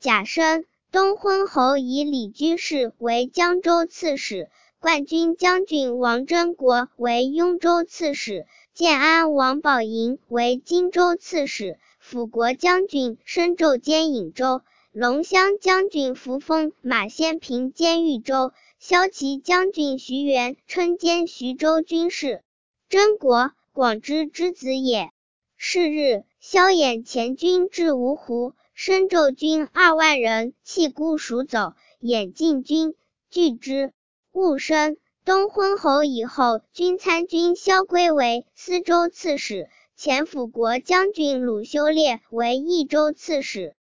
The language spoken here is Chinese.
甲申，东昏侯以李居士为江州刺史，冠军将军王真国为雍州刺史，建安王宝银为荆州刺史，辅国将军申胄兼颍州，龙骧将军扶风马先平兼豫州，骁骑将军徐元称兼徐州军事。真国，广之之子也。是日，萧衍前军至芜湖，申胄军2万人弃固蜀走，衍进军，拒之。戊申，东昏侯以后军参军萧规为司州刺史，前辅国将军鲁修烈为益州刺史。